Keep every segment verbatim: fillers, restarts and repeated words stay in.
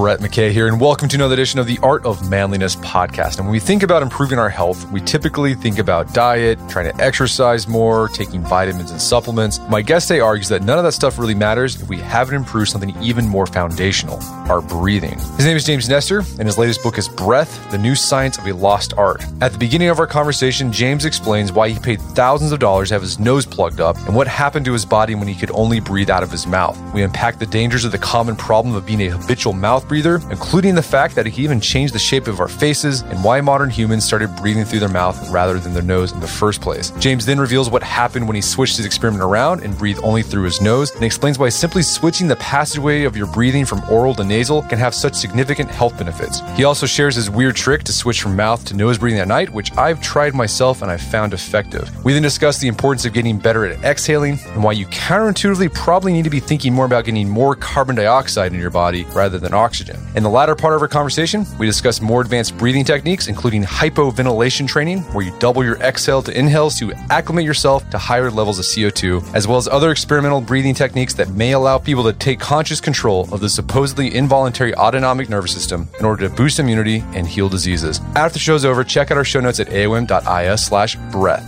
Brett McKay here, and welcome to another edition of the Art of Manliness podcast. And when we think about improving our health, we typically think about diet, trying to exercise more, taking vitamins and supplements. My guest today argues that none of that stuff really matters if we haven't improved something even more foundational, our breathing. His name is James Nestor, and his latest book is Breath, the New Science of a Lost Art. At the beginning of our conversation, James explains why he paid thousands of dollars to have his nose plugged up and what happened to his body when he could only breathe out of his mouth. We unpack the dangers of the common problem of being a habitual mouth breather, including the fact that it can even change the shape of our faces and why modern humans started breathing through their mouth rather than their nose in the first place. James then reveals what happened when he switched his experiment around and breathed only through his nose, and explains why simply switching the passageway of your breathing from oral to nasal can have such significant health benefits. He also shares his weird trick to switch from mouth to nose breathing at night, which I've tried myself and I've found effective. We then discuss the importance of getting better at exhaling and why you counterintuitively probably need to be thinking more about getting more carbon dioxide in your body rather than oxygen. In the latter part of our conversation, we discuss more advanced breathing techniques, including hypoventilation training, where you double your exhale to inhales to acclimate yourself to higher levels of C O two, as well as other experimental breathing techniques that may allow people to take conscious control of the supposedly involuntary autonomic nervous system in order to boost immunity and heal diseases. After the show's over, check out our show notes at aom.is slash breath.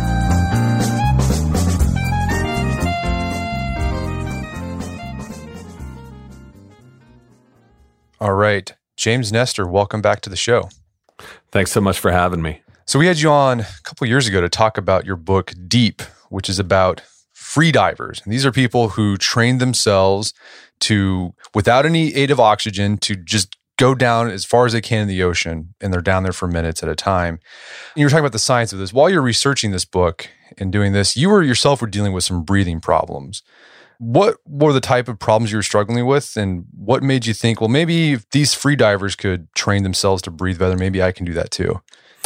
All right. James Nestor, welcome back to the show. Thanks so much for having me. So we had you on a couple of years ago to talk about your book, Deep, which is about free divers. And these are people who train themselves to, without any aid of oxygen, to just go down as far as they can in the ocean. And they're down there for minutes at a time. And you were talking about the science of this. While you're researching this book and doing this, you were yourself were dealing with some breathing problems. What were the type of problems you were struggling with, and what made you think, well, maybe if these free divers could train themselves to breathe better, maybe I can do that too?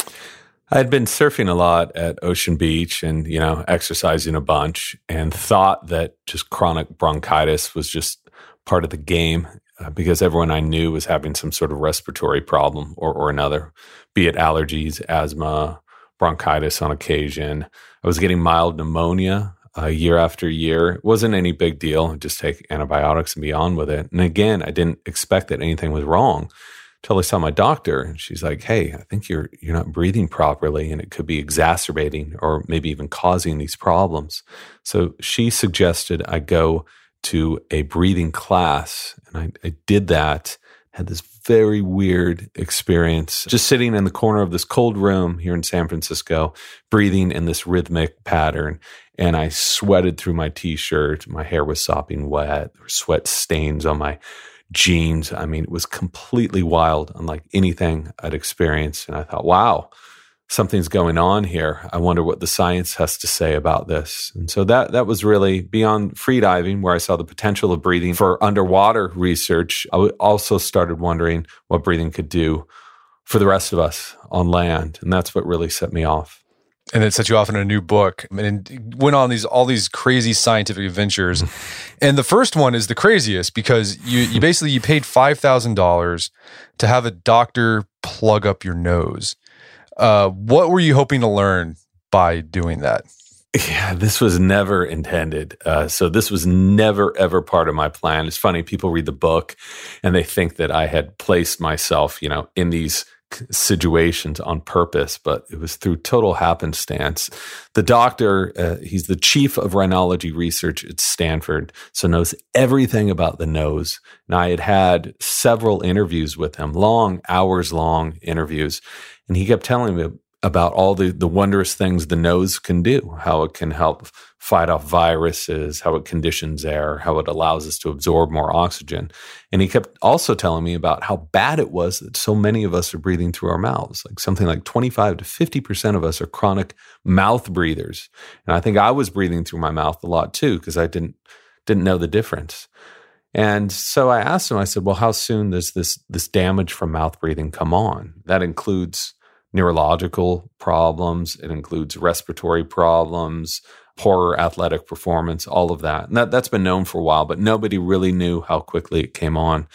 I had been surfing a lot at Ocean Beach and, you know, exercising a bunch, and thought that just chronic bronchitis was just part of the game uh, because everyone I knew was having some sort of respiratory problem or, or another, be it allergies, asthma, bronchitis on occasion. I was getting mild pneumonia Uh, year after year. It wasn't any big deal. Just take antibiotics and be on with it. And again, I didn't expect that anything was wrong until I saw my doctor. And she's like, hey, I think you're you're not breathing properly, and it could be exacerbating or maybe even causing these problems. So she suggested I go to a breathing class. And I, I did that, had this very weird experience, just sitting in the corner of this cold room here in San Francisco, breathing in this rhythmic pattern. And I sweated through my t-shirt. My hair was sopping wet. There were sweat stains on my jeans. I mean, it was completely wild, unlike anything I'd experienced. And I thought, wow, something's going on here. I wonder what the science has to say about this. And so that that was really beyond freediving, where I saw the potential of breathing for underwater research. I also started wondering what breathing could do for the rest of us on land. And that's what really set me off. And then set you off in a new book and went on these all these crazy scientific adventures. And the first one is the craziest because you, you basically you paid five thousand dollars to have a doctor plug up your nose. Uh, what were you hoping to learn by doing that? Yeah, this was never intended. Uh, so this was never, ever part of my plan. It's funny, people read the book and they think that I had placed myself, you know, in these situations on purpose, but it was through total happenstance. The doctor, uh, he's the chief of rhinology research at Stanford, so knows everything about the nose. And I had had several interviews with him, long, hours-long interviews, and he kept telling me about all the, the wondrous things the nose can do, how it can help fight off viruses, how it conditions air, how it allows us to absorb more oxygen. And he kept also telling me about how bad it was that so many of us are breathing through our mouths. Like something like twenty-five to fifty percent of us are chronic mouth breathers. And I think I was breathing through my mouth a lot too, because I didn't didn't know the difference. And so I asked him, I said, well, how soon does this this damage from mouth breathing come on? That includes neurological problems. It includes respiratory problems, poor athletic performance, all of that. And that, that's been known for a while, but nobody really knew how quickly it came on.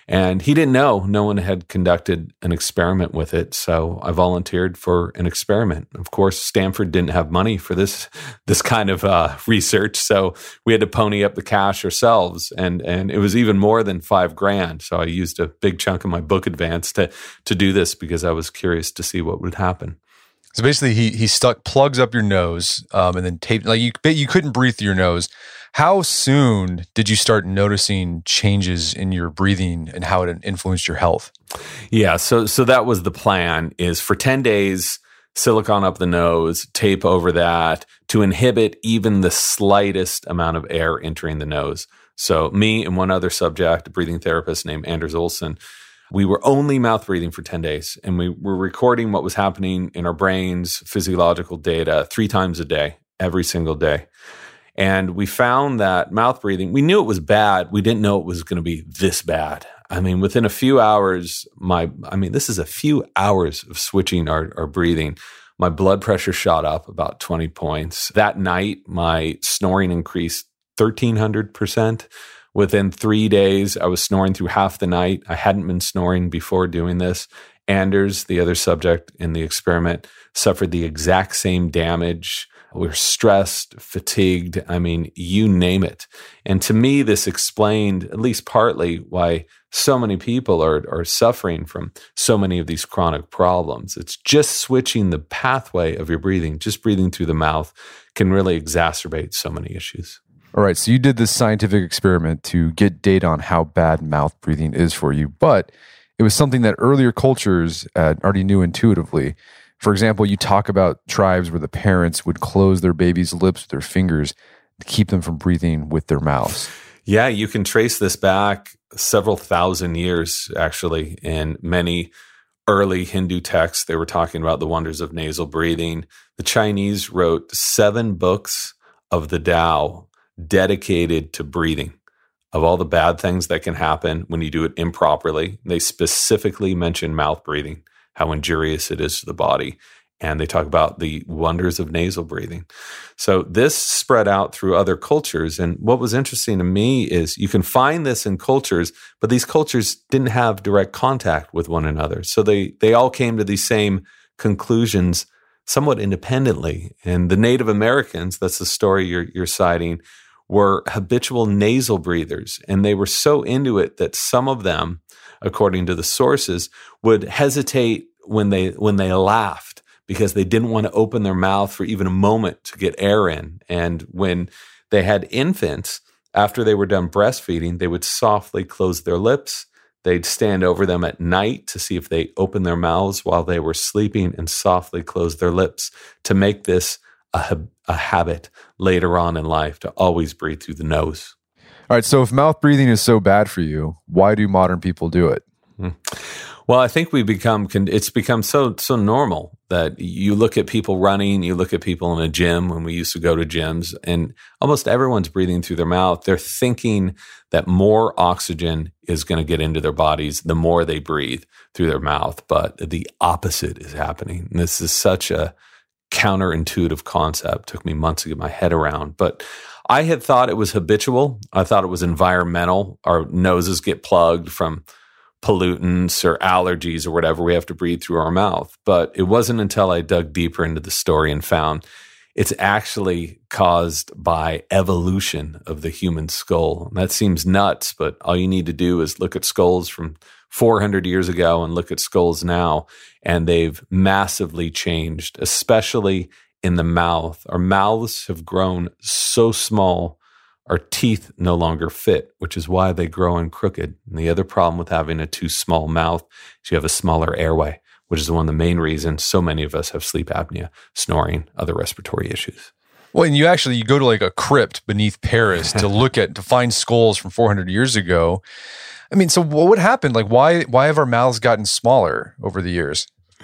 And he didn't know. No one had conducted an experiment with it. So I volunteered for an experiment. Of course, Stanford didn't have money for this this kind of uh, research. So we had to pony up the cash ourselves. And and it was even more than five grand. So I used a big chunk of my book advance to to do this because I was curious to see what would happen. So basically, he he stuck plugs up your nose um, and then taped, like you you couldn't breathe through your nose. How soon did you start noticing changes in your breathing and how it influenced your health? Yeah, so so that was the plan, is for ten days, silicone up the nose, tape over that to inhibit even the slightest amount of air entering the nose. So me and one other subject, a breathing therapist named Anders Olsen, we were only mouth breathing for ten days, and we were recording what was happening in our brains, physiological data, three times a day, every single day. And we found that mouth breathing, we knew it was bad. We didn't know it was going to be this bad. I mean, within a few hours, my, I mean, this is a few hours of switching our, our breathing. My blood pressure shot up about twenty points. That night, my snoring increased thirteen hundred percent. Within three days, I was snoring through half the night. I hadn't been snoring before doing this. Anders, the other subject in the experiment, suffered the exact same damage. We were stressed, fatigued. I mean, you name it. And to me, this explained, at least partly, why so many people are, are suffering from so many of these chronic problems. It's just switching the pathway of your breathing, just breathing through the mouth can really exacerbate so many issues. All right, so you did this scientific experiment to get data on how bad mouth breathing is for you, but it was something that earlier cultures uh, already knew intuitively. For example, you talk about tribes where the parents would close their babies' lips with their fingers to keep them from breathing with their mouths. Yeah, you can trace this back several thousand years, actually, in many early Hindu texts. They were talking about the wonders of nasal breathing. The Chinese wrote seven books of the Tao dedicated to breathing, of all the bad things that can happen when you do it improperly. They specifically mention mouth breathing, how injurious it is to the body. And they talk about the wonders of nasal breathing. So this spread out through other cultures. And what was interesting to me is you can find this in cultures, but these cultures didn't have direct contact with one another. So they they all came to these same conclusions somewhat independently. And the Native Americans, that's the story you're, you're citing, were habitual nasal breathers. And they were so into it that some of them, according to the sources, would hesitate when they when they laughed because they didn't want to open their mouth for even a moment to get air in. And when they had infants, after they were done breastfeeding, they would softly close their lips. They'd stand over them at night to see if they opened their mouths while they were sleeping and softly close their lips to make this a, a habit later on in life to always breathe through the nose. All right, so if mouth breathing is so bad for you, why do modern people do it? Hmm. Well, I think we become, it's become so so normal that you look at people running, you look at people in a gym when we used to go to gyms, and almost everyone's breathing through their mouth. They're thinking that more oxygen is going to get into their bodies the more they breathe through their mouth, but the opposite is happening. And this is such a counterintuitive concept. It took me months to get my head around, but I had thought it was habitual. I thought it was environmental. Our noses get plugged from pollutants or allergies or whatever. We have to breathe through our mouth. But it wasn't until I dug deeper into the story and found it's actually caused by evolution of the human skull. And that seems nuts, but all you need to do is look at skulls from four hundred years ago and look at skulls now, and they've massively changed, especially in the mouth. Our mouths have grown so small, our teeth no longer fit, which is why they grow in crooked. And the other problem with having a too small mouth is you have a smaller airway, which is one of the main reasons so many of us have sleep apnea, snoring, other respiratory issues. Well, and you actually, you go to like a crypt beneath Paris to look at, to find skulls from four hundred years ago. I mean, so what happened? Like, why, why have our mouths gotten smaller over the years?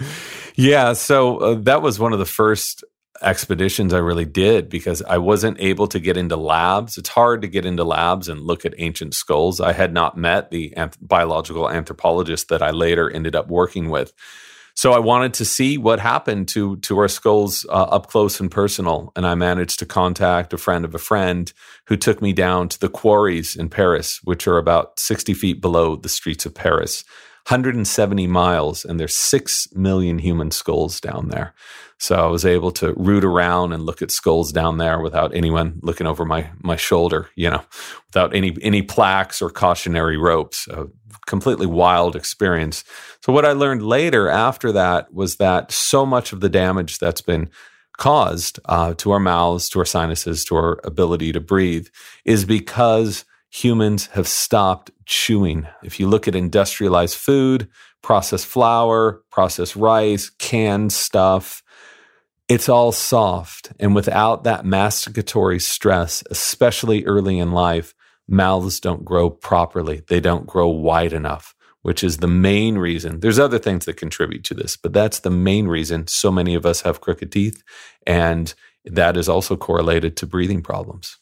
Yeah, so uh, that was one of the first expeditions I really did because I wasn't able to get into labs. It's hard to get into labs and look at ancient skulls. I had not met the anth- biological anthropologist that I later ended up working with. So I wanted to see what happened to to our skulls uh, up close and personal, and I managed to contact a friend of a friend who took me down to the quarries in Paris, which are about sixty feet below the streets of Paris. one hundred seventy miles, and there's six million human skulls down there. So I was able to root around and look at skulls down there without anyone looking over my my shoulder, you know, without any any plaques or cautionary ropes. A completely wild experience. So what I learned later after that was that so much of the damage that's been caused uh, to our mouths, to our sinuses, to our ability to breathe is because humans have stopped chewing. If you look at industrialized food, processed flour, processed rice, canned stuff, it's all soft. And without that masticatory stress, especially early in life, mouths don't grow properly. They don't grow wide enough, which is the main reason. There's other things that contribute to this, but that's the main reason so many of us have crooked teeth. And that is also correlated to breathing problems.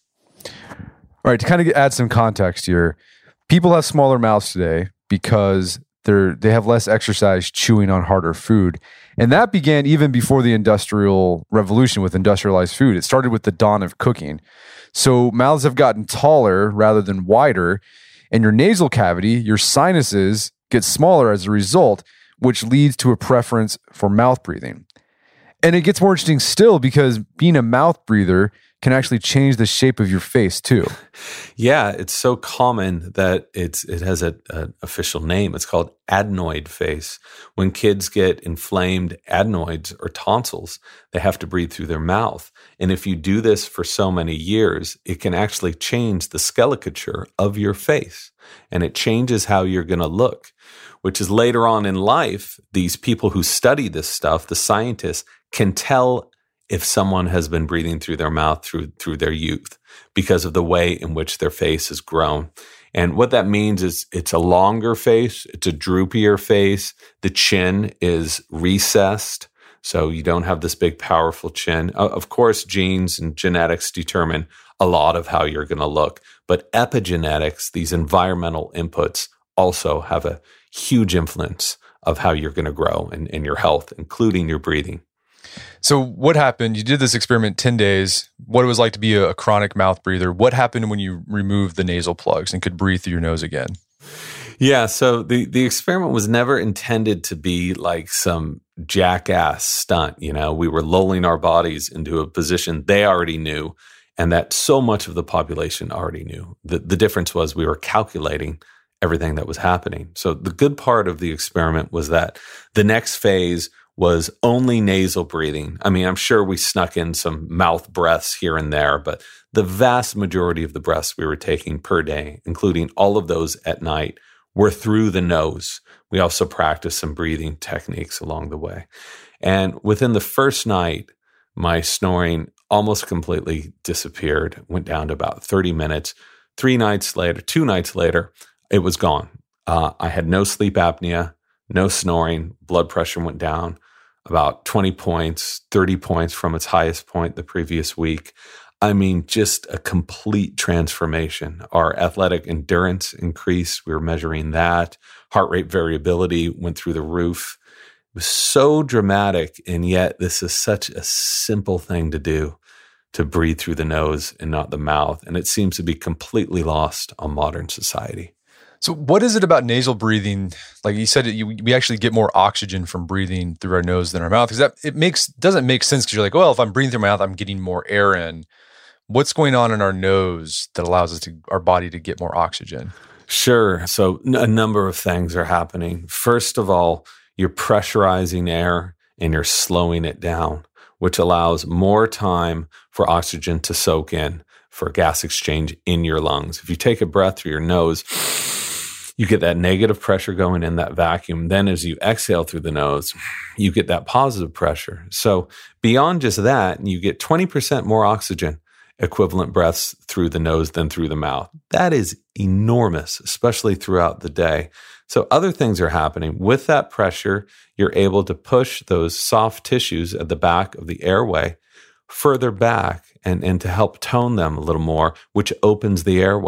All right, to kind of add some context here, people have smaller mouths today because they're they have less exercise chewing on harder food. And that began even before the Industrial Revolution with industrialized food. It started with the dawn of cooking. So mouths have gotten taller rather than wider, and your nasal cavity, your sinuses, get smaller as a result, which leads to a preference for mouth breathing. And it gets more interesting still because being a mouth breather can actually change the shape of your face too. Yeah, it's so common that it's it has a, an official name. It's called adenoid face. When kids get inflamed adenoids or tonsils, they have to breathe through their mouth. And if you do this for so many years, it can actually change the skeleton of your face. And it changes how you're going to look, which is later on in life, these people who study this stuff, the scientists, can tell if someone has been breathing through their mouth through through their youth because of the way in which their face has grown. And what that means is it's a longer face, it's a droopier face, the chin is recessed, so you don't have this big, powerful chin. Of course, genes and genetics determine a lot of how you're going to look, but epigenetics, these environmental inputs, also have a huge influence of how you're going to grow and, and your health, including your breathing. So what happened? You did this experiment ten days. What it was like to be a, a chronic mouth breather. What happened when you removed the nasal plugs and could breathe through your nose again? Yeah, so the, the experiment was never intended to be like some jackass stunt. You know, we were lulling our bodies into a position they already knew and that so much of the population already knew. The, the difference was we were calculating everything that was happening. So the good part of the experiment was that the next phase was only nasal breathing. I mean, I'm sure we snuck in some mouth breaths here and there, but the vast majority of the breaths we were taking per day, including all of those at night, were through the nose. We also practiced some breathing techniques along the way. And within the first night, my snoring almost completely disappeared, went down to about thirty minutes. Three nights later, two nights later, it was gone. Uh, I had no sleep apnea, no snoring, blood pressure went down about twenty points, thirty points from its highest point the previous week. I mean, just a complete transformation. Our athletic endurance increased. We were measuring that. Heart rate variability went through the roof. It was so dramatic, and yet this is such a simple thing to do, to breathe through the nose and not the mouth. And it seems to be completely lost on modern society. So what is it about nasal breathing? Like you said, you, we actually get more oxygen from breathing through our nose than our mouth. Because that it makes doesn't make sense because you're like, well, if I'm breathing through my mouth, I'm getting more air in. What's going on in our nose that allows us to our body to get more oxygen? Sure. So a number of things are happening. First of all, you're pressurizing air and you're slowing it down, which allows more time for oxygen to soak in, for gas exchange in your lungs. If you take a breath through your nose, you get that negative pressure going in that vacuum. Then as you exhale through the nose, you get that positive pressure. So beyond just that, you get twenty percent more oxygen equivalent breaths through the nose than through the mouth. That is enormous, especially throughout the day. So other things are happening. With that pressure, you're able to push those soft tissues at the back of the airway further back and, and to help tone them a little more, which opens the airway.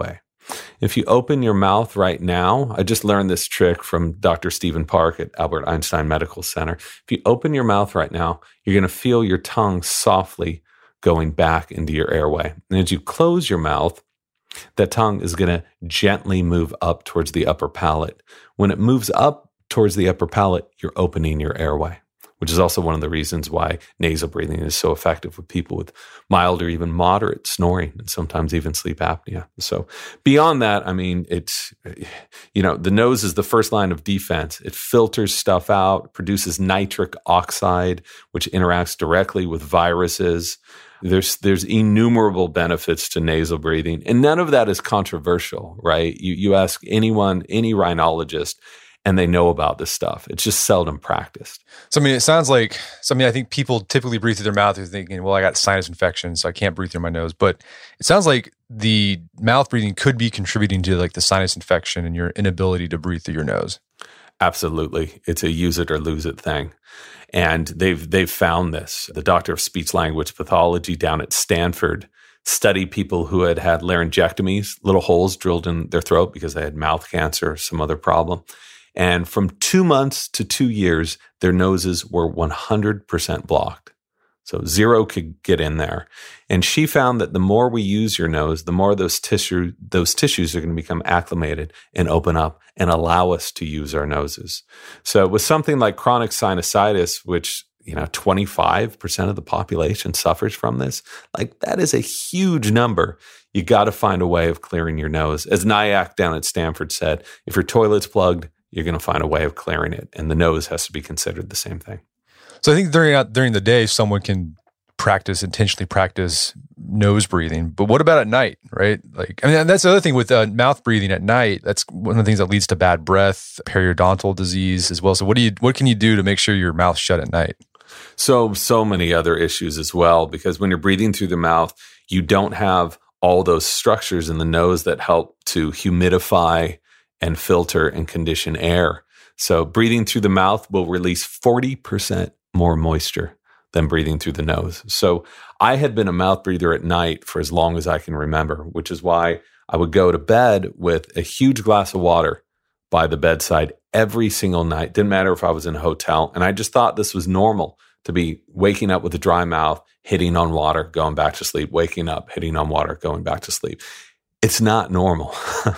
If you open your mouth right now, I just learned this trick from Doctor Stephen Park at Albert Einstein Medical Center. If you open your mouth right now, you're going to feel your tongue softly going back into your airway. And as you close your mouth, that tongue is going to gently move up towards the upper palate. When it moves up towards the upper palate, you're opening your airway, which is also one of the reasons why nasal breathing is so effective with people with mild or even moderate snoring and sometimes even sleep apnea. So beyond that, I mean, it's, you know, the nose is the first line of defense. It filters stuff out, produces nitric oxide, which interacts directly with viruses. There's there's innumerable benefits to nasal breathing, and none of that is controversial, right? You you ask anyone, any rhinologist, and they know about this stuff. It's just seldom practiced. So, I mean, it sounds like, so, I mean, I think people typically breathe through their mouth. They're thinking, well, I got sinus infection, so I can't breathe through my nose. But it sounds like the mouth breathing could be contributing to like the sinus infection and your inability to breathe through your nose. Absolutely. It's a use it or lose it thing. And they've they've found this. The doctor of speech language pathology down at Stanford studied people who had had laryngectomies, little holes drilled in their throat because they had mouth cancer or some other problem. And from two months to two years, their noses were one hundred percent blocked. So zero could get in there. And she found that the more we use your nose, the more those tissue, those tissues are going to become acclimated and open up and allow us to use our noses. So with something like chronic sinusitis, which, you know, twenty-five percent of the population suffers from this, like that is a huge number. You got to find a way of clearing your nose. As Nyack down at Stanford said, if your toilet's plugged, you're going to find a way of clearing it. And the nose has to be considered the same thing. So I think during during the day, someone can practice, intentionally practice nose breathing. But what about at night, right? Like, I mean, that's the other thing with uh, mouth breathing at night. That's one of the things that leads to bad breath, periodontal disease as well. So what do you, what can you do to make sure your mouth's shut at night? So, so many other issues as well, because when you're breathing through the mouth, you don't have all those structures in the nose that help to humidify and filter and condition air. So breathing through the mouth will release forty percent more moisture than breathing through the nose. So I had been a mouth breather at night for as long as I can remember, which is why I would go to bed with a huge glass of water by the bedside every single night. Didn't matter if I was in a hotel. And I just thought this was normal to be waking up with a dry mouth, hitting on water, going back to sleep, waking up, hitting on water, going back to sleep. It's not normal.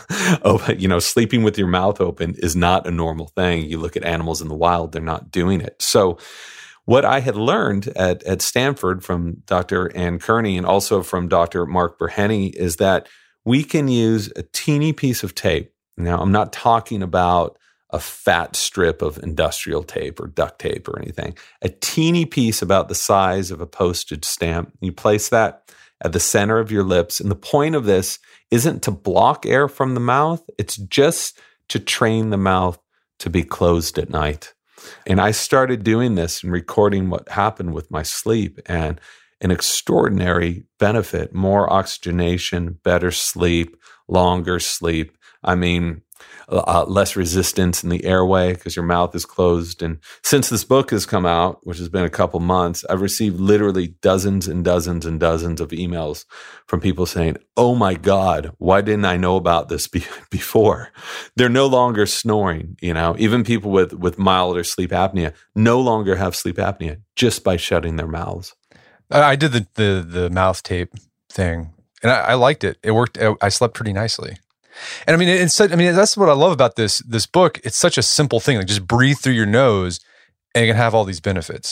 Oh, you know, sleeping with your mouth open is not a normal thing. You look at animals in the wild, they're not doing it. So what I had learned at, at Stanford from Doctor Ann Kearney and also from Doctor Mark Burhenny is that we can use a teeny piece of tape. Now, I'm not talking about a fat strip of industrial tape or duct tape or anything. A teeny piece about the size of a postage stamp. You place that at the center of your lips. And the point of this isn't to block air from the mouth. It's just to train the mouth to be closed at night. And I started doing this and recording what happened with my sleep, and an extraordinary benefit, more oxygenation, better sleep, longer sleep. I mean, uh, less resistance in the airway because your mouth is closed. And since this book has come out, which has been a couple months, I've received literally dozens and dozens and dozens of emails from people saying, oh my God, why didn't I know about this be- before? They're no longer snoring. You know, even people with, with milder sleep apnea no longer have sleep apnea just by shutting their mouths. I did the, the, the mouth tape thing and I, I liked it. It worked. I slept pretty nicely. And I mean, it's such, I mean, that's what I love about this this book. It's such a simple thing. Like just breathe through your nose, and it can have all these benefits.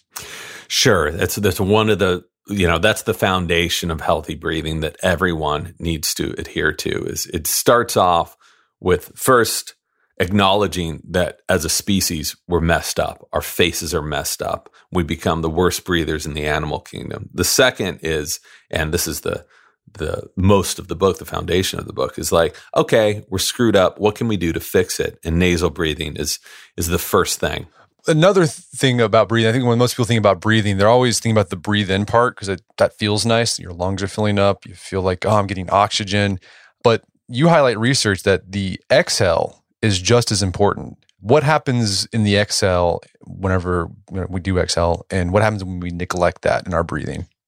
Sure, that's that's one of the you know that's the foundation of healthy breathing that everyone needs to adhere to. Is it starts off with first acknowledging that as a species we're messed up. Our faces are messed up. We become the worst breathers in the animal kingdom. The second is, and this is the the most of the book, the foundation of the book is like, okay, we're screwed up. What can we do to fix it? And nasal breathing is is the first thing. Another thing about breathing, I think when most people think about breathing, they're always thinking about the breathe in part because that feels nice. Your lungs are filling up. You feel like, oh, I'm getting oxygen. But you highlight research that the exhale is just as important. What happens in the exhale whenever we do exhale, and what happens when we neglect that in our breathing?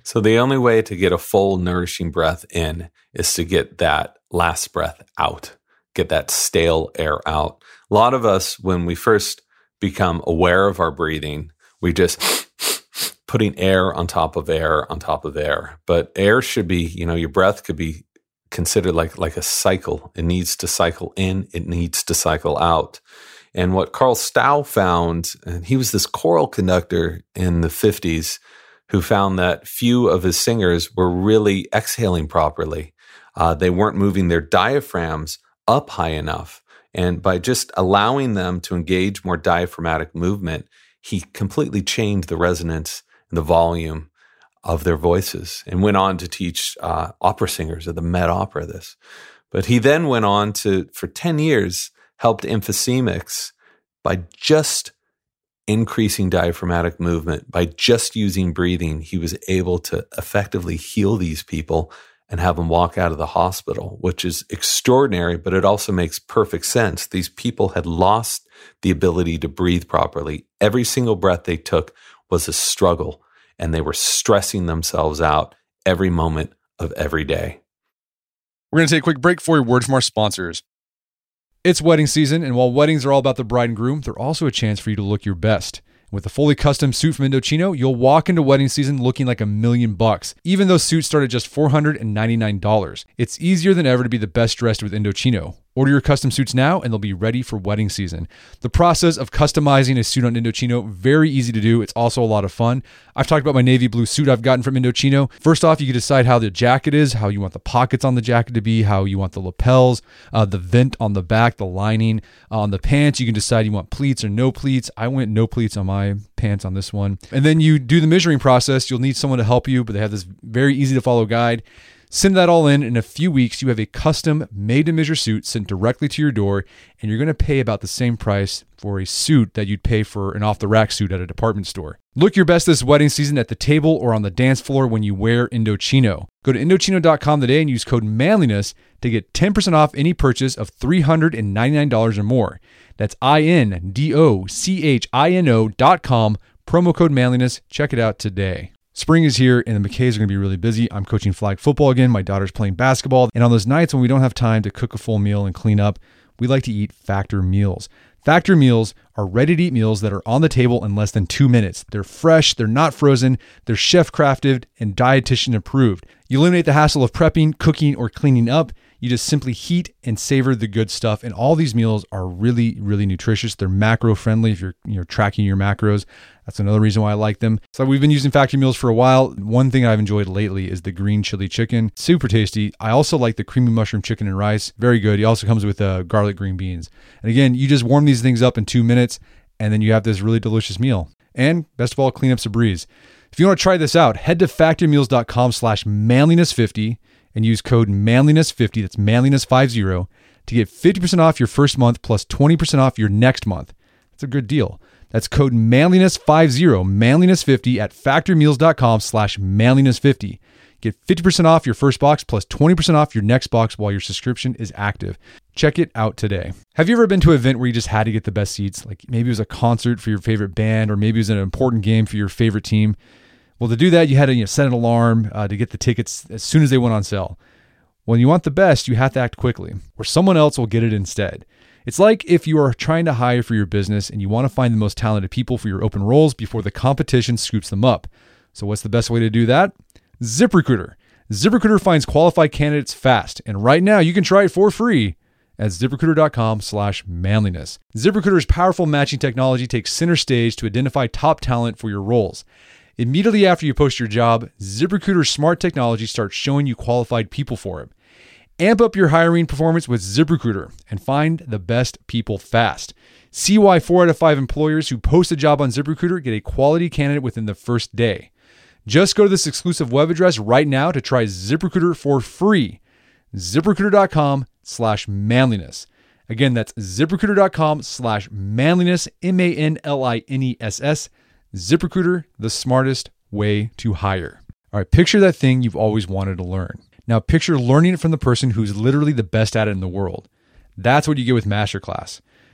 So the only way to get a full nourishing breath in is to get that last breath out, get that stale air out. A lot of us, when we first become aware of our breathing, we just putting air on top of air on top of air. But air should be, you know, your breath could be considered like, like a cycle. It needs to cycle in, it needs to cycle out. And what Carl Stow found, and he was this choral conductor in the fifties who found that few of his singers were really exhaling properly. Uh, they weren't moving their diaphragms up high enough. And by just allowing them to engage more diaphragmatic movement, he completely changed the resonance and the volume of their voices, and went on to teach uh, opera singers at the Met Opera this. But he then went on to, for ten years, helped emphysemics by just increasing diaphragmatic movement, by just using breathing. He was able to effectively heal these people and have them walk out of the hospital, which is extraordinary, but it also makes perfect sense. These people had lost the ability to breathe properly. Every single breath they took was a struggle, and they were stressing themselves out every moment of every day. We're going to take a quick break for a word from our sponsors. It's wedding season, and while weddings are all about the bride and groom, they're also a chance for you to look your best. With a fully custom suit from Indochino, you'll walk into wedding season looking like a million bucks, even though suits start at just four hundred ninety-nine dollars. It's easier than ever to be the best dressed with Indochino. Order your custom suits now and they'll be ready for wedding season. The process of customizing a suit on Indochino, very easy to do. It's also a lot of fun. I've talked about my navy blue suit I've gotten from Indochino. First off, you can decide how the jacket is, how you want the pockets on the jacket to be, how you want the lapels, uh, the vent on the back, the lining. Uh, on the pants, you can decide you want pleats or no pleats. I went no pleats on my pants on this one. And then you do the measuring process. You'll need someone to help you, but they have this very easy to follow guide. Send that all in. In a few weeks, you have a custom made-to-measure suit sent directly to your door, and you're going to pay about the same price for a suit that you'd pay for an off-the-rack suit at a department store. Look your best this wedding season at the table or on the dance floor when you wear Indochino. Go to Indochino dot com today and use code manliness to get ten percent off any purchase of three hundred ninety-nine dollars or more. That's I N D O C H I N O dot com, promo code manliness. Check it out today. Spring is here and the McKays are going to be really busy. I'm coaching flag football again. My daughter's playing basketball. And on those nights when we don't have time to cook a full meal and clean up, we like to eat Factor meals. Factor meals are ready-to-eat meals that are on the table in less than two minutes. They're fresh, they're not frozen, they're chef-crafted and dietitian approved. You eliminate the hassle of prepping, cooking, or cleaning up. You just simply heat and savor the good stuff. And all these meals are really, really nutritious. They're macro-friendly if you're, you're tracking your macros. That's another reason why I like them. So we've been using Factor meals for a while. One thing I've enjoyed lately is the green chili chicken. Super tasty. I also like the creamy mushroom chicken and rice. Very good. He also comes with uh, garlic green beans. And again, you just warm these things up in two minutes, and then you have this really delicious meal. And best of all, cleanup's a breeze. If you want to try this out, head to factor meals dot com slash manliness fifty and use code manliness fifty, that's manliness fifty, to get fifty percent off your first month plus twenty percent off your next month. That's a good deal. That's code manliness fifty, manliness fifty at factor meals dot com slash manliness fifty. Get fifty percent off your first box plus twenty percent off your next box while your subscription is active. Check it out today. Have you ever been to an event where you just had to get the best seats? Like maybe it was a concert for your favorite band, or maybe it was an important game for your favorite team. Well, to do that, you had to you know, set an alarm uh, to get the tickets as soon as they went on sale. When you want the best, you have to act quickly, or someone else will get it instead. It's like if you are trying to hire for your business and you want to find the most talented people for your open roles before the competition scoops them up. So what's the best way to do that? ZipRecruiter. ZipRecruiter finds qualified candidates fast, and right now you can try it for free at ZipRecruiter dot com slash manliness. ZipRecruiter's powerful matching technology takes center stage to identify top talent for your roles. Immediately after you post your job, ZipRecruiter's smart technology starts showing you qualified people for it. Amp up your hiring performance with ZipRecruiter and find the best people fast. See why four out of five employers who post a job on ZipRecruiter get a quality candidate within the first day. Just go to this exclusive web address right now to try ZipRecruiter for free. ZipRecruiter dot com slash manliness. Again, that's ZipRecruiter dot com slash manliness, M A N L I N E S S. ZipRecruiter, the smartest way to hire. All right, picture that thing you've always wanted to learn. Now picture learning it from the person who's literally the best at it in the world. That's what you get with Masterclass.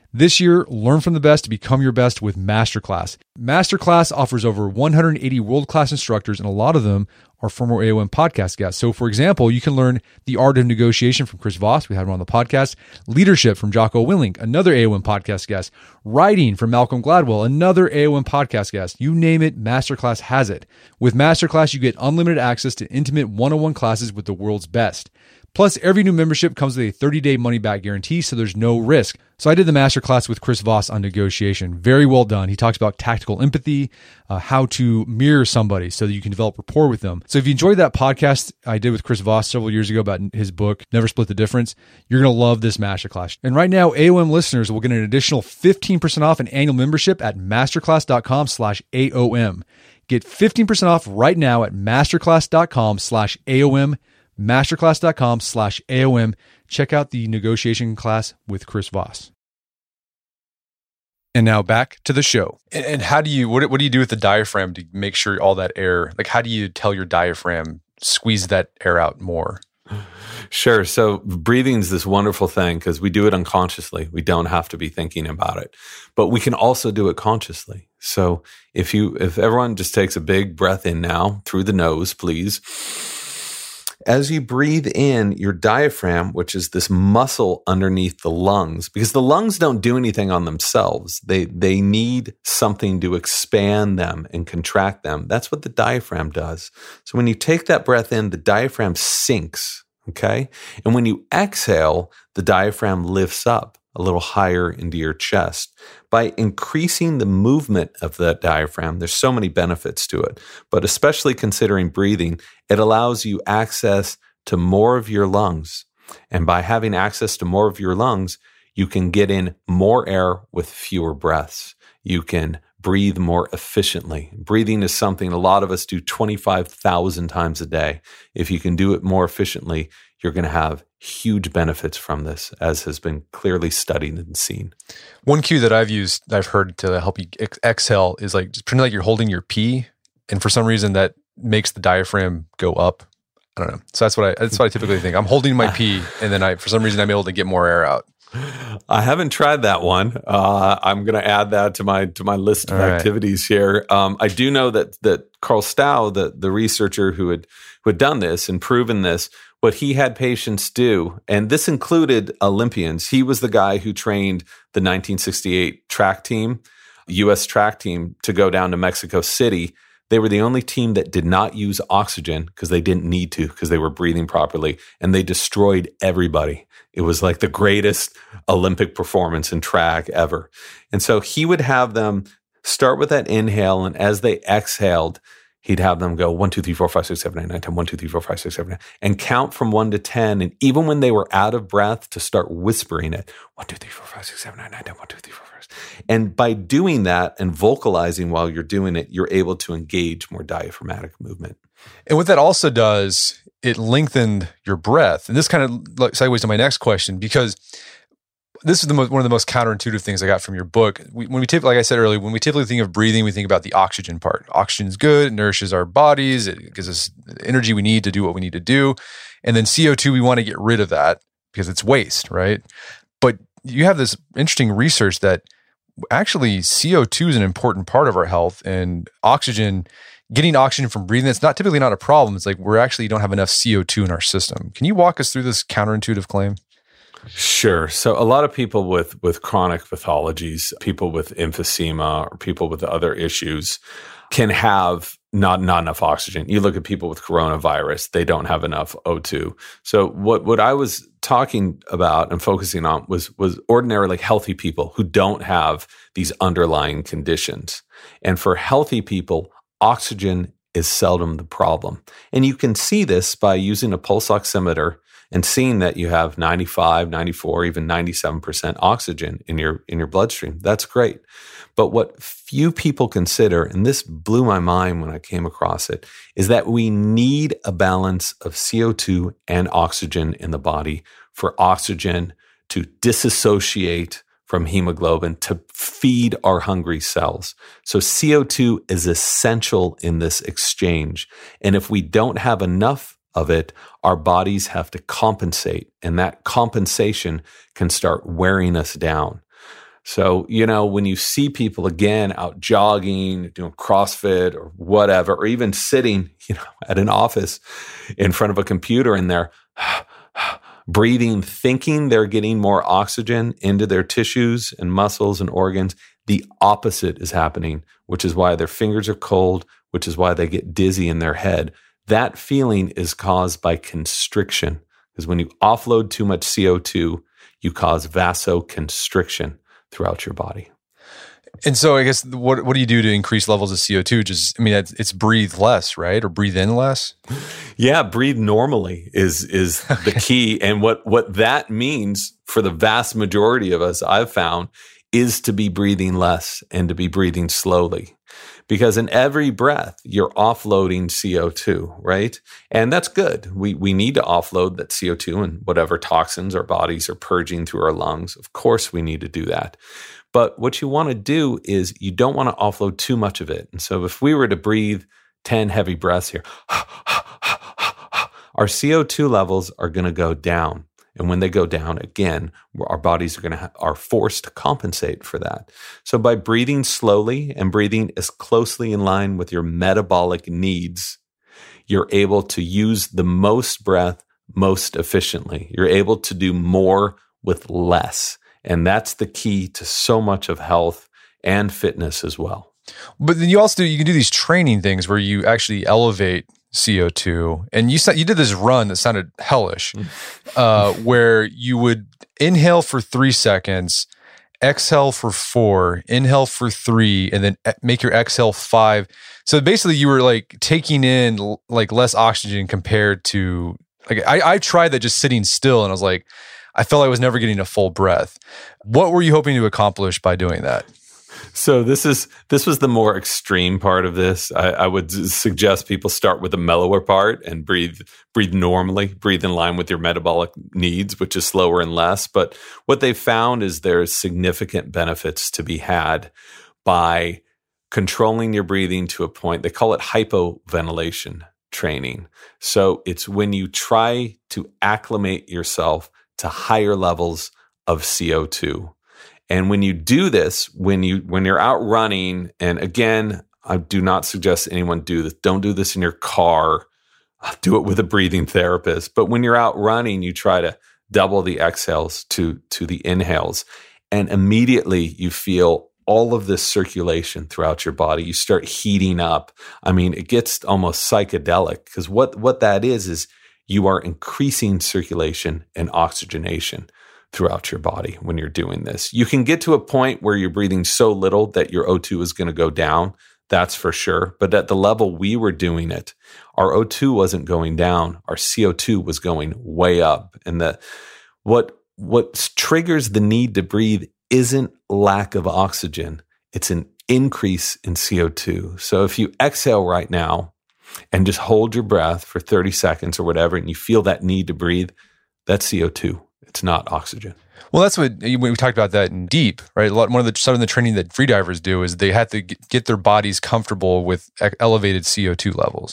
This year, learn from the best to become your best with Masterclass. Masterclass offers over one hundred eighty world-class instructors, and a lot of them are former A O M podcast guests. So, for example, you can learn the art of negotiation from Chris Voss. We had him on the podcast. Leadership from Jocko Willink, another A O M podcast guest. Writing from Malcolm Gladwell, another A O M podcast guest. You name it, Masterclass has it. With Masterclass, you get unlimited access to intimate one-on-one classes with the world's best. Plus, every new membership comes with a thirty-day money-back guarantee, so there's no risk. So I did the masterclass with Chris Voss on negotiation. Very well done. He talks about tactical empathy, uh, how to mirror somebody so that you can develop rapport with them. So if you enjoyed that podcast I did with Chris Voss several years ago about his book, Never Split the Difference, you're going to love this masterclass. And right now, A O M listeners will get an additional fifteen percent off an annual membership at masterclass.com slash AOM. Get fifteen percent off right now at masterclass.com slash AOM. masterclass.com slash AOM. Check out the negotiation class with Chris Voss. And now back to the show. And, and how do you, what, what do you do with the diaphragm to make sure all that air, like how do you tell your diaphragm, squeeze that air out more? Sure. So breathing is this wonderful thing because we do it unconsciously. We don't have to be thinking about it, but we can also do it consciously. So if you, if everyone just takes a big breath in now through the nose, please. As you breathe in, your diaphragm, which is this muscle underneath the lungs, because the lungs don't do anything on themselves. They they need something to expand them and contract them. That's what the diaphragm does. So when you take that breath in, the diaphragm sinks, okay? And when you exhale, the diaphragm lifts up a little higher into your chest. By increasing the movement of that diaphragm, there's so many benefits to it, but especially considering breathing, it allows you access to more of your lungs. And by having access to more of your lungs, you can get in more air with fewer breaths. You can breathe more efficiently. Breathing is something a lot of us do twenty-five thousand times a day. If you can do it more efficiently, you're going to have huge benefits from this, as has been clearly studied and seen. One cue that I've used, I've heard to help you ex- exhale is like, just pretend like you're holding your pee. And for some reason that makes the diaphragm go up. I don't know. So that's what I, that's what I typically think. I'm holding my pee and then I, for some reason I'm able to get more air out. I haven't tried that one. Uh, I'm going to add that to my to my list of All activities right. here. Um, I do know that that Carl Stow, the the researcher who had who had done this and proven this, what he had patients do, and this included Olympians. He was the guy who trained the nineteen sixty-eight track team, U S track team, to go down to Mexico City. They were the only team that did not use oxygen because they didn't need to, because they were breathing properly, and they destroyed everybody. It was like the greatest Olympic performance in track ever. And so he would have them start with that inhale, and as they exhaled, he'd have them go one, two, three, four, five, six, seven, eight, nine, ten, one, two, three, four, five, six, seven, eight, and count from one to ten. And even when they were out of breath, to start whispering it, one, two, three, four, five, six, seven, eight, nine, ten, one, two, three, four, five. And by doing that and vocalizing while you're doing it, you're able to engage more diaphragmatic movement. And what that also does, it lengthened your breath. And this kind of segues to my next question, because this is the most, one of the most counterintuitive things I got from your book. We, when we typically, like I said earlier, when we typically think of breathing, we think about the oxygen part. Oxygen is good, it nourishes our bodies, it gives us the energy we need to do what we need to do. And then C O two, we want to get rid of that because it's waste, right? But you have this interesting research that actually C O two is an important part of our health, and oxygen, getting oxygen from breathing, it's not typically not a problem. It's like we're actually don't have enough C O two in our system. Can you walk us through this counterintuitive claim? Sure. So a lot of people with, with chronic pathologies, people with emphysema or people with other issues can have not, not enough oxygen. You look at people with coronavirus, they don't have enough O two. So what, what I was talking about and focusing on was, was ordinarily healthy people who don't have these underlying conditions. And for healthy people, oxygen is seldom the problem. And you can see this by using a pulse oximeter and seeing that you have ninety-five, ninety-four, even ninety-seven percent oxygen in your in your bloodstream. That's great. But what few people consider, and this blew my mind when I came across it, is that we need a balance of C O two and oxygen in the body for oxygen to disassociate from hemoglobin to feed our hungry cells. So C O two is essential in this exchange. And if we don't have enough of it, our bodies have to compensate, and that compensation can start wearing us down. So, you know, when you see people again out jogging, doing CrossFit or whatever, or even sitting, you know, at an office in front of a computer and they're breathing, thinking they're getting more oxygen into their tissues and muscles and organs, the opposite is happening, which is why their fingers are cold, which is why they get dizzy in their head. That feeling is caused by constriction, because when you offload too much C O two, you cause vasoconstriction throughout your body. And so I guess what what do you do to increase levels of C O two? Just, I mean, it's, it's breathe less, right? Or breathe in less? Yeah, breathe normally is is the key. And what, what that means for the vast majority of us, I've found, is to be breathing less and to be breathing slowly. Because in every breath, you're offloading C O two, right? And that's good. We we need to offload that C O two and whatever toxins our bodies are purging through our lungs. Of course, we need to do that. But what you want to do is you don't want to offload too much of it. And so if we were to breathe ten heavy breaths here, our C O two levels are going to go down. And when they go down again, our bodies are going to ha- are forced to compensate for that. So by breathing slowly and breathing as closely in line with your metabolic needs, you're able to use the most breath most efficiently. You're able to do more with less. And that's the key to so much of health and fitness as well. But then you also do, you can do these training things where you actually elevate C O two. And you said you did this run that sounded hellish, uh, where you would inhale for three seconds, exhale for four, inhale for three, and then make your exhale five. So basically you were like taking in like less oxygen compared to, like, I, I tried that just sitting still and I was like, I felt like I was never getting a full breath. What were you hoping to accomplish by doing that? So this is this was the more extreme part of this. I, I would suggest people start with the mellower part and breathe breathe normally, breathe in line with your metabolic needs, which is slower and less. But what they found is there's significant benefits to be had by controlling your breathing to a point. They call it hypoventilation training. So it's when you try to acclimate yourself to higher levels of C O two. And when you do this, when you when you're out running, and again, I do not suggest anyone do this. Don't do this in your car. Do it with a breathing therapist. But when you're out running, you try to double the exhales to, to the inhales. And immediately you feel all of this circulation throughout your body. You start heating up. I mean, it gets almost psychedelic, because what, what that is, is you are increasing circulation and oxygenation throughout your body when you're doing this. You can get to a point where you're breathing so little that your O two is going to go down. That's for sure. But at the level we were doing it, our O two wasn't going down. Our C O two was going way up. And the what what triggers the need to breathe isn't lack of oxygen. It's an increase in C O two. So if you exhale right now and just hold your breath for thirty seconds or whatever, and you feel that need to breathe, that's C O two. It's not oxygen. Well, that's what we talked about that in deep, right? A lot, one of the some of the training that freedivers do is they have to get their bodies comfortable with elevated C O two levels.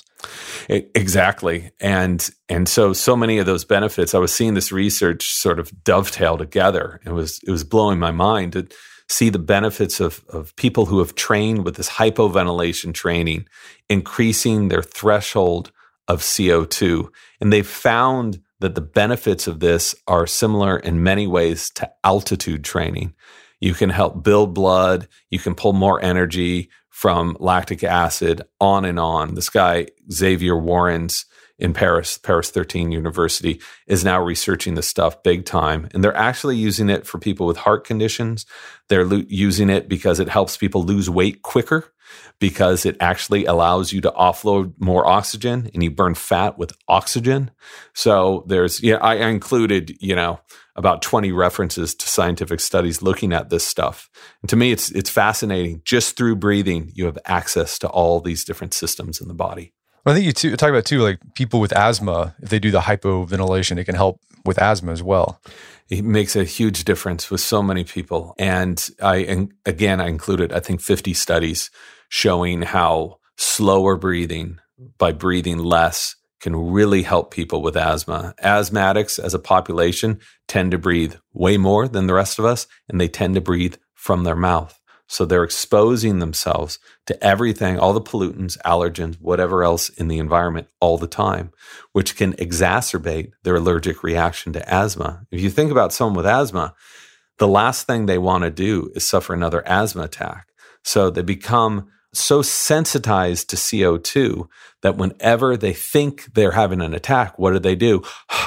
Exactly, and and so so many of those benefits. I was seeing this research sort of dovetail together. It was it was blowing my mind to see the benefits of of people who have trained with this hypoventilation training, increasing their threshold of C O two, and they found that the benefits of this are similar in many ways to altitude training. You can help build blood. You can pull more energy from lactic acid, on and on. This guy, Xavier Warrens in Paris, Paris thirteen University, is now researching this stuff big time. And they're actually using it for people with heart conditions. They're lo- using it because it helps people lose weight quicker, because it actually allows you to offload more oxygen and you burn fat with oxygen. So there's, yeah, I included, you know, about twenty references to scientific studies looking at this stuff. And to me, it's it's fascinating. Just through breathing, you have access to all these different systems in the body. Well, I think you too, talk about too, like people with asthma, if they do the hypoventilation, it can help with asthma as well. It makes a huge difference with so many people. And I, and again, I included, I think, fifty studies showing how slower breathing by breathing less can really help people with asthma. Asthmatics as a population tend to breathe way more than the rest of us, and they tend to breathe from their mouth. So they're exposing themselves to everything, all the pollutants, allergens, whatever else in the environment all the time, which can exacerbate their allergic reaction to asthma. If you think about someone with asthma, the last thing they want to do is suffer another asthma attack. So they become so sensitized to C O two that whenever they think they're having an attack, what do they do?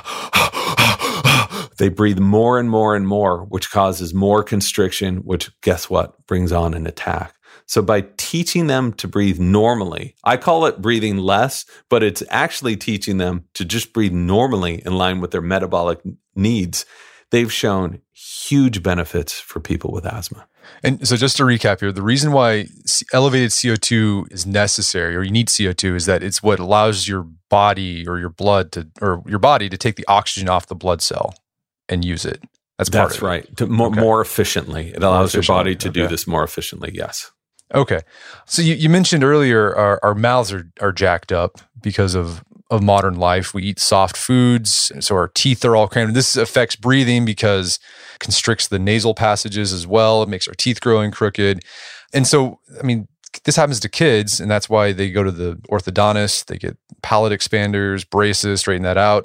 They breathe more and more and more, which causes more constriction, which guess what? Brings on an attack. So by teaching them to breathe normally, I call it breathing less, but it's actually teaching them to just breathe normally in line with their metabolic needs. They've shown huge benefits for people with asthma. And so just to recap here, the reason why elevated C O two is necessary, or you need C O two, is that it's what allows your body or your blood to, or your body to take the oxygen off the blood cell and use it. That's part That's of it. right. To more, Okay. more efficiently. It allows your body to do Okay. this more efficiently. Yes. Okay. So you, you mentioned earlier our, our mouths are, are jacked up because of, of modern life. We eat soft foods, so our teeth are all crammed. This affects breathing because it constricts the nasal passages as well. It makes our teeth grow in crooked. And so, I mean, this happens to kids, and that's why they go to the orthodontist. They get palate expanders, braces, straighten that out.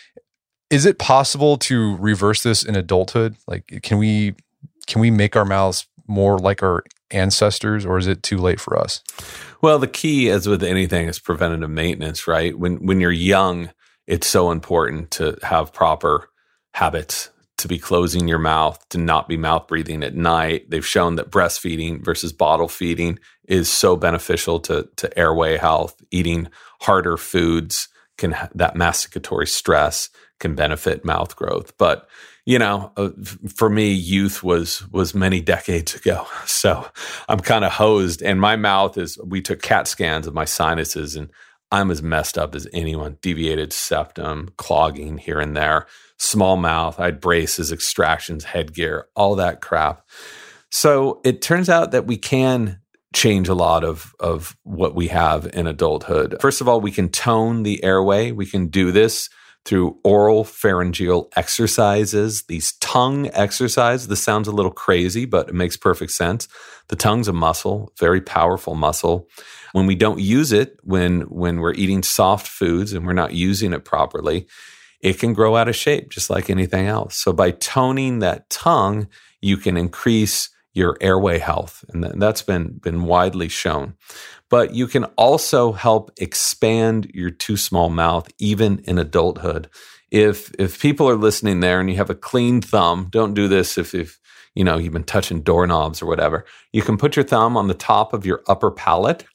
Is it possible to reverse this in adulthood? Like, can we can we make our mouths more like our ancestors, or is it too late for us? Well, the key, as with anything, is preventative maintenance, right? When when you're young, it's so important to have proper habits, to be closing your mouth, to not be mouth breathing at night. They've shown that breastfeeding versus bottle feeding is so beneficial to, to airway health. Eating harder foods can, that masticatory stress can benefit mouth growth. But, you know, uh, for me, youth was was many decades ago. So I'm kind of hosed. And my mouth is, we took CAT scans of my sinuses, and I'm as messed up as anyone. Deviated septum, clogging here and there, small mouth. I had braces, extractions, headgear, all that crap. So it turns out that we can change a lot of, of what we have in adulthood. First of all, we can tone the airway. We can do this through oral pharyngeal exercises, these tongue exercises. This sounds a little crazy, but it makes perfect sense. The tongue's a muscle, very powerful muscle. When we don't use it, when when we're eating soft foods and we're not using it properly, it can grow out of shape just like anything else. So by toning that tongue, you can increase your airway health, and that's been been widely shown. But you can also help expand your too small mouth even in adulthood. If if people are listening there and you have a clean thumb, don't do this if if you know you've been touching doorknobs or whatever. You can put your thumb on the top of your upper palate,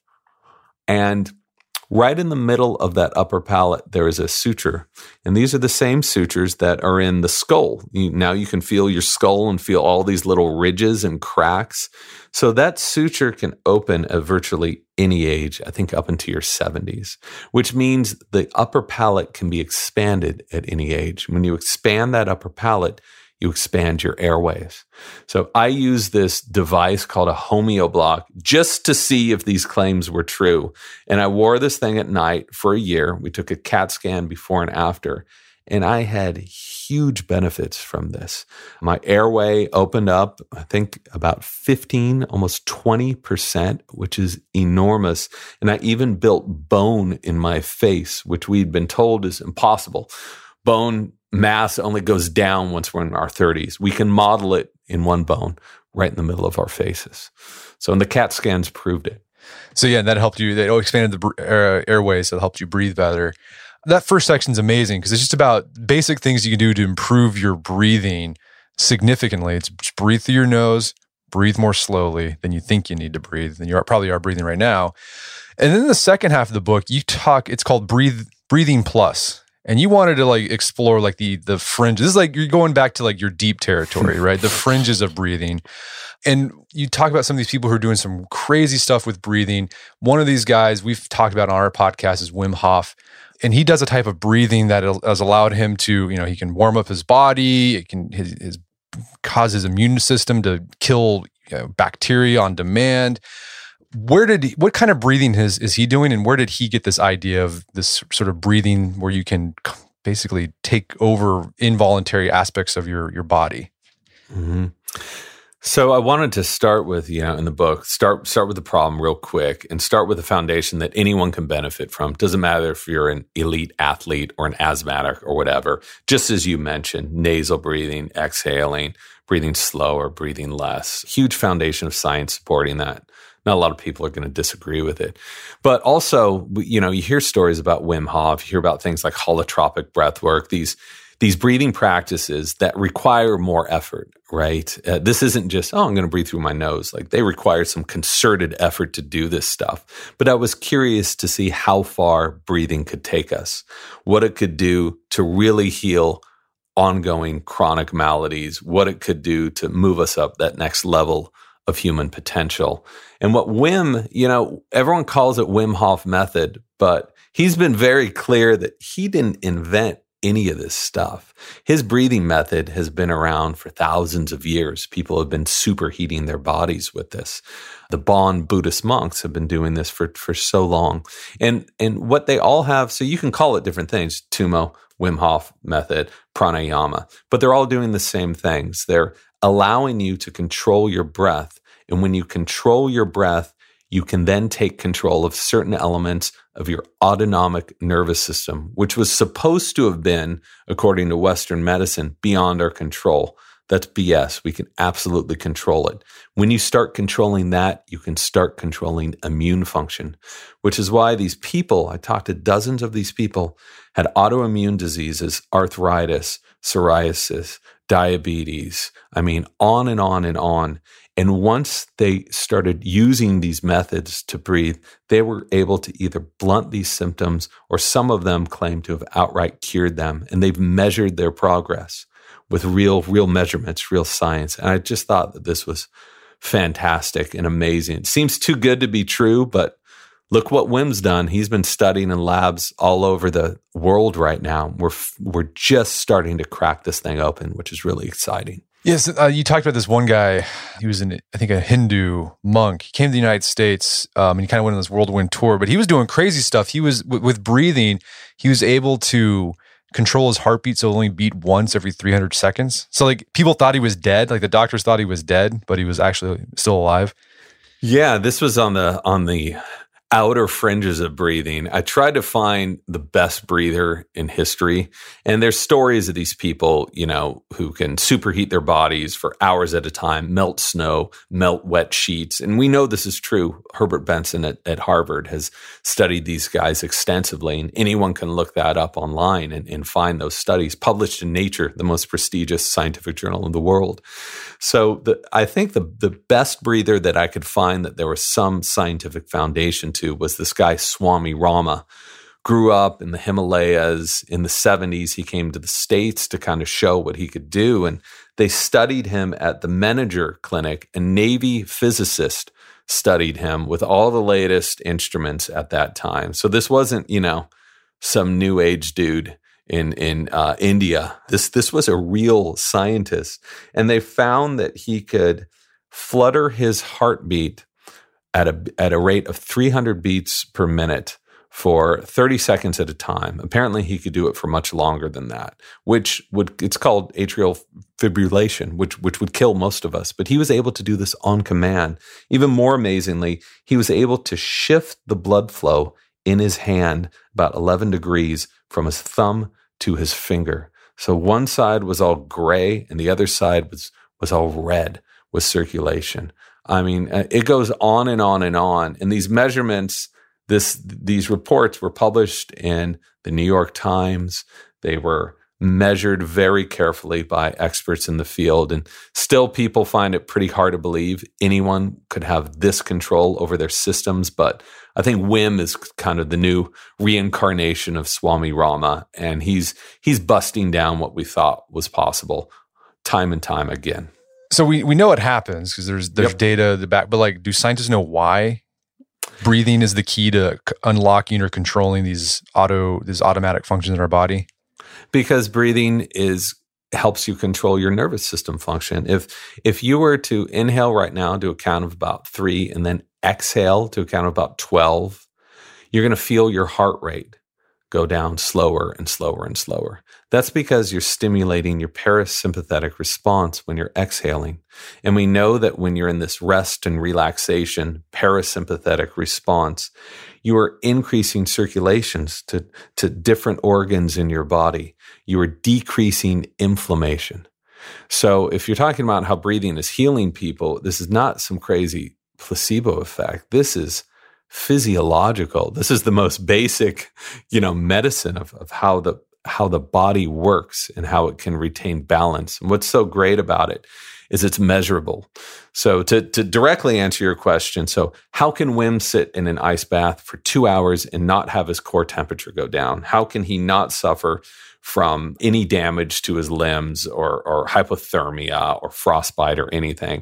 and right in the middle of that upper palate, there is a suture. And these are the same sutures that are in the skull. You, now you can feel your skull and feel all these little ridges and cracks. So that suture can open at virtually any age, I think up into your seventies, which means the upper palate can be expanded at any age. When you expand that upper palate, you expand your airways. So I use this device called a HomeoBlock just to see if these claims were true. And I wore this thing at night for a year. We took a CAT scan before and after, and I had huge benefits from this. My airway opened up, I think about fifteen, almost twenty percent, which is enormous. And I even built bone in my face, which we'd been told is impossible. Bone mass only goes down once we're in our thirties. We can model it in one bone right in the middle of our faces. So, and the CAT scans proved it. So yeah, that helped you. They expanded the br- uh, airways, so it helped you breathe better. That first section is amazing because it's just about basic things you can do to improve your breathing significantly. It's just breathe through your nose, breathe more slowly than you think you need to breathe, than you are, probably are breathing right now. And then the second half of the book, you talk. It's called Breathe Breathing Plus. And you wanted to like explore like the the fringe. This is like you're going back to like your deep territory, right? The fringes of breathing. And you talk about some of these people who are doing some crazy stuff with breathing. One of these guys we've talked about on our podcast is Wim Hof. And he does a type of breathing that has allowed him to, you know, he can warm up his body. It can his, his cause his immune system to kill, you know, bacteria on demand. Where did he, what kind of breathing is, is he doing, and where did he get this idea of this sort of breathing where you can basically take over involuntary aspects of your, your body? Mm-hmm. So I wanted to start with, you know, in the book, start start with the problem real quick and start with a foundation that anyone can benefit from. Doesn't matter if you're an elite athlete or an asthmatic or whatever. Just as you mentioned, nasal breathing, exhaling, breathing slower, breathing less. Huge foundation of science supporting that. Not a lot of people are going to disagree with it. But also, you know, you hear stories about Wim Hof, you hear about things like holotropic breath work, these These breathing practices that require more effort, right? Uh, this isn't just, oh, I'm going to breathe through my nose. Like they require some concerted effort to do this stuff. But I was curious to see how far breathing could take us, what it could do to really heal ongoing chronic maladies, what it could do to move us up that next level of human potential. And what Wim, you know, everyone calls it Wim Hof method, but he's been very clear that he didn't invent any of this stuff. His breathing method has been around for thousands of years. People have been superheating their bodies with this. The Bon Buddhist monks have been doing this for, for so long. And, and what they all have, so you can call it different things, Tummo, Wim Hof method, pranayama, but they're all doing the same things. They're allowing you to control your breath. And when you control your breath, you can then take control of certain elements of your autonomic nervous system, which was supposed to have been, according to Western medicine, beyond our control. That's B S. We can absolutely control it. When you start controlling that, you can start controlling immune function, which is why these people, I talked to dozens of these people, had autoimmune diseases, arthritis, psoriasis, diabetes. I mean, on and on and on. And once they started using these methods to breathe, they were able to either blunt these symptoms or some of them claim to have outright cured them. And they've measured their progress with real, real measurements, real science. And I just thought that this was fantastic and amazing. It seems too good to be true, but look what Wim's done. He's been studying in labs all over the world right now. We're we're just starting to crack this thing open, which is really exciting. Yes, uh, you talked about this one guy. He was, an, I think, a Hindu monk. He came to the United States um, and he kind of went on this whirlwind tour, but he was doing crazy stuff. He was, w- with breathing, he was able to control his heartbeat so it only beat once every three hundred seconds. So like people thought he was dead. Like the doctors thought he was dead, but he was actually still alive. Yeah, this was on the on the outer fringes of breathing. I tried to find the best breather in history. And there's stories of these people, you know, who can superheat their bodies for hours at a time, melt snow, melt wet sheets. And we know this is true. Herbert Benson at, at Harvard has studied these guys extensively. And anyone can look that up online and, and find those studies published in Nature, the most prestigious scientific journal in the world. So the, I think the, the best breather that I could find that there was some scientific foundation to was this guy, Swami Rama. Grew up in the Himalayas. In the seventies, he came to the States to kind of show what he could do. And they studied him at the Menninger Clinic. A Navy physicist studied him with all the latest instruments at that time. So this wasn't, you know, some new age dude in in uh, India. This this was a real scientist. And they found that he could flutter his heartbeat at a at a rate of three hundred beats per minute for thirty seconds at a time. Apparently, he could do it for much longer than that, which would, it's called atrial fibrillation, which which would kill most of us. But he was able to do this on command. Even more amazingly, he was able to shift the blood flow in his hand about eleven degrees from his thumb to his finger. So one side was all gray and the other side was was all red with circulation. I mean, it goes on and on and on. And these measurements, this these reports were published in the New York Times. They were measured very carefully by experts in the field. And still people find it pretty hard to believe anyone could have this control over their systems. But I think Wim is kind of the new reincarnation of Swami Rama. And he's he's busting down what we thought was possible time and time again. So we, we know it happens because there's there's Yep. data the back, but like, do scientists know why breathing is the key to c- unlocking or controlling these auto these automatic functions in our body? Because breathing is helps you control your nervous system function. If if you were to inhale right now to a count of about three and then exhale to a count of about twelve, you're going to feel your heart rate go down slower and slower and slower. That's because you're stimulating your parasympathetic response when you're exhaling. And we know that when you're in this rest and relaxation, parasympathetic response, you are increasing circulations to, to different organs in your body. You are decreasing inflammation. So if you're talking about how breathing is healing people, this is not some crazy placebo effect. This is physiological. This is the most basic, you know, medicine of, of how the how the body works and how it can retain balance. And what's so great about it is it's measurable. So to, to directly answer your question, so how can Wim sit in an ice bath for two hours and not have his core temperature go down? How can he not suffer from any damage to his limbs or, or hypothermia or frostbite or anything?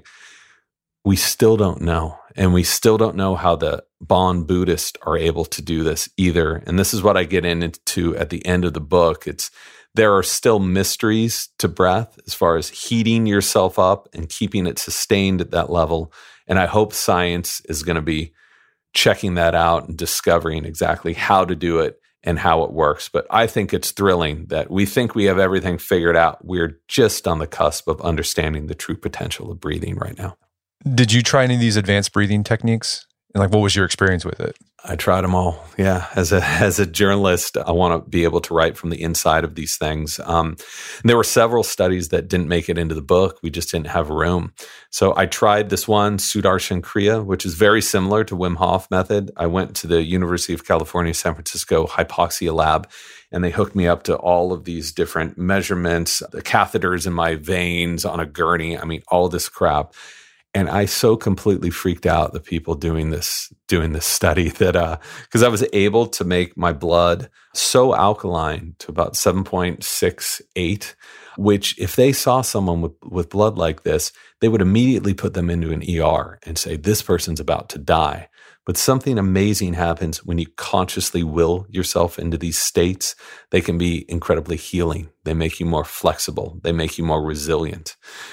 We still don't know. And we still don't know how the Bon Buddhists are able to do this either. And this is what I get into at the end of the book. It's there are still mysteries to breath as far as heating yourself up and keeping it sustained at that level. And I hope science is going to be checking that out and discovering exactly how to do it and how it works. But I think it's thrilling that we think we have everything figured out. We're just on the cusp of understanding the true potential of breathing right now. Did you try any of these advanced breathing techniques? And like, what was your experience with it? I tried them all. Yeah. As a, as a journalist, I want to be able to write from the inside of these things. Um, there were several studies that didn't make it into the book. We just didn't have room. So I tried this one, Sudarshan Kriya, which is very similar to Wim Hof method. I went to the University of California, San Francisco hypoxia lab, and they hooked me up to all of these different measurements, the catheters in my veins on a gurney. I mean, all this crap. And I so completely freaked out the people doing this doing this study that uh because I was able to make my blood so alkaline to about seven point six eight, which if they saw someone with, with blood like this, they would immediately put them into an E R and say, this person's about to die. But something amazing happens when you consciously will yourself into these states. They can be incredibly healing. They make you more flexible. They make you more resilient.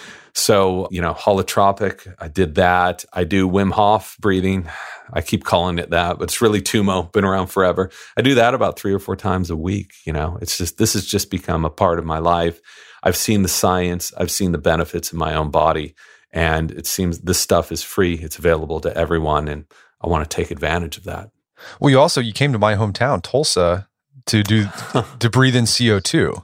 So, you know, holotropic, I did that. I do Wim Hof breathing. I keep calling it that, but it's really Tumo, been around forever. I do that about three or four times a week. You know, it's just, this has just become a part of my life. I've seen the science. I've seen the benefits in my own body. And it seems this stuff is free. It's available to everyone. And I want to take advantage of that. Well, you also, you came to my hometown, Tulsa, to do, to breathe in C O two.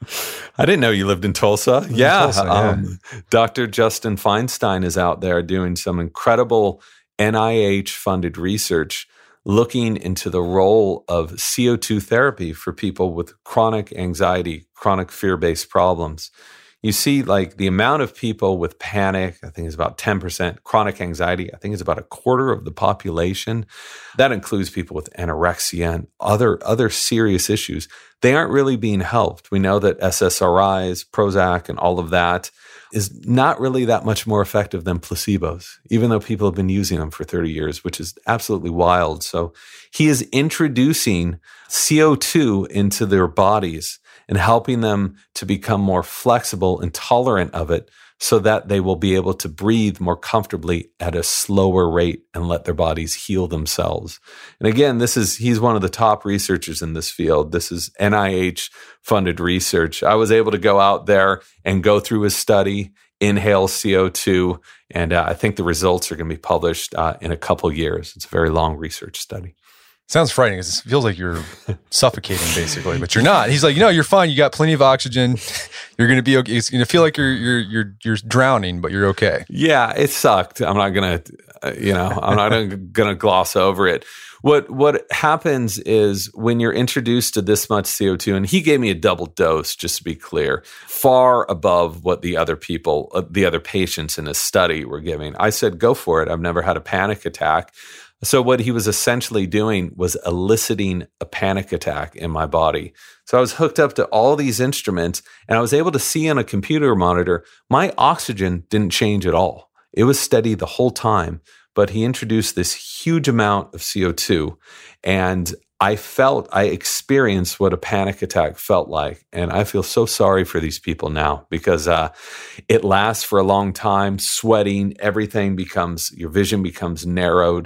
I didn't know you lived in Tulsa. In yeah. Tulsa, yeah. Um, Doctor Justin Feinstein is out there doing some incredible N I H-funded research looking into the role of C O two therapy for people with chronic anxiety, chronic fear-based problems. You see, like the amount of people with panic, I think is about ten percent. Chronic anxiety, I think is about a quarter of the population. That includes people with anorexia and other, other serious issues. They aren't really being helped. We know that S S R Is, Prozac, and all of that is not really that much more effective than placebos, even though people have been using them for thirty years, which is absolutely wild. So he is introducing C O two into their bodies and helping them to become more flexible and tolerant of it so that they will be able to breathe more comfortably at a slower rate and let their bodies heal themselves. And again, this is, he's one of the top researchers in this field. This is N I H-funded research. I was able to go out there and go through his study, inhale C O two, and uh, I think the results are going to be published uh, in a couple years. It's a very long research study. Sounds frightening because it feels like you're suffocating basically, but you're not. He's like, you know, you're fine. You got plenty of oxygen. You're going to be okay. It's going to feel like you're you're you're you're drowning, but you're okay. Yeah, it sucked. I'm not going to, uh, you know, I'm not going to gloss over it. What what happens is when you're introduced to this much C O two, and he gave me a double dose, just to be clear, far above what the other people, uh, the other patients in his study were giving. I said, go for it. I've never had a panic attack. So what he was essentially doing was eliciting a panic attack in my body. So I was hooked up to all these instruments, and I was able to see on a computer monitor, my oxygen didn't change at all. It was steady the whole time, but he introduced this huge amount of C O two, and I felt, I experienced what a panic attack felt like. And I feel so sorry for these people now because uh, it lasts for a long time, sweating, everything becomes, your vision becomes narrowed.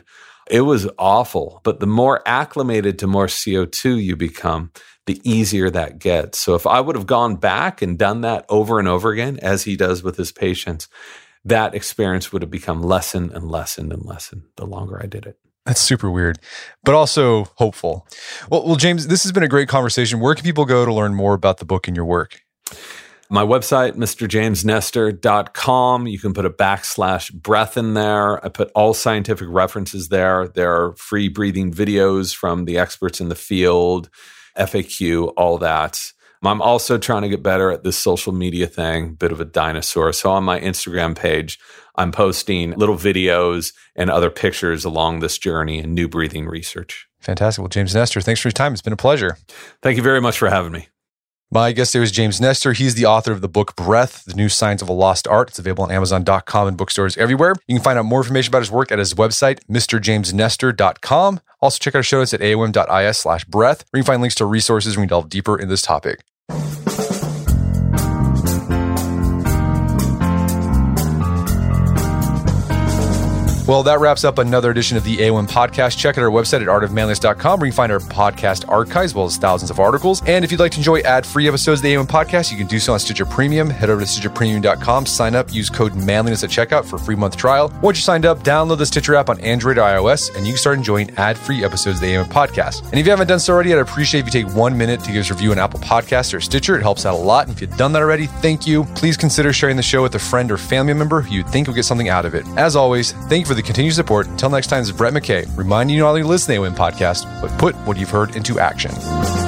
It was awful. But the more acclimated to more C O two you become, the easier that gets. So if I would have gone back and done that over and over again, as he does with his patients, that experience would have become lessened and lessened and lessened the longer I did it. That's super weird, but also hopeful. Well, well, James, this has been a great conversation. Where can people go to learn more about the book and your work? My website, Mister James Nestor dot com. You can put a backslash breath in there. I put all scientific references there. There are free breathing videos from the experts in the field, F A Q, all that. I'm also trying to get better at this social media thing, bit of a dinosaur. So on my Instagram page, I'm posting little videos and other pictures along this journey in new breathing research. Fantastic. Well, James Nestor, thanks for your time. It's been a pleasure. Thank you very much for having me. My guest today was James Nestor. He's the author of the book Breath, The New Science of a Lost Art. It's available on amazon dot com and bookstores everywhere. You can find out more information about his work at his website, Mister James Nestor dot com. Also check out our show notes at A O M dot I S slash breath, where you can find links to resources when we delve deeper into this topic. Well, that wraps up another edition of the A O M Podcast. Check out our website at art of manliness dot com, where you can find our podcast archives, as well as thousands of articles. And if you'd like to enjoy ad-free episodes of the A O M Podcast, you can do so on Stitcher Premium. Head over to stitcher premium dot com, sign up, use code manliness at checkout for a free month trial. Once you're signed up, download the Stitcher app on Android or iOS, and you can start enjoying ad-free episodes of the A O M Podcast. And if you haven't done so already, I'd appreciate if you take one minute to give us a review on Apple Podcasts or Stitcher. It helps out a lot. And if you've done that already, thank you. Please consider sharing the show with a friend or family member who you think will get something out of it. As always, thank you for the continued support. Until next time, this is Brett McKay, reminding you not only to listen to the A O M Podcast, but put what you've heard into action.